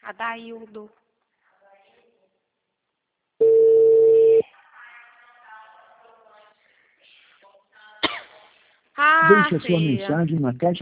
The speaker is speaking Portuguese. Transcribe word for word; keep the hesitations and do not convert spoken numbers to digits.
Adaildo. Ah, Deixe a sua filha. mensagem na caixa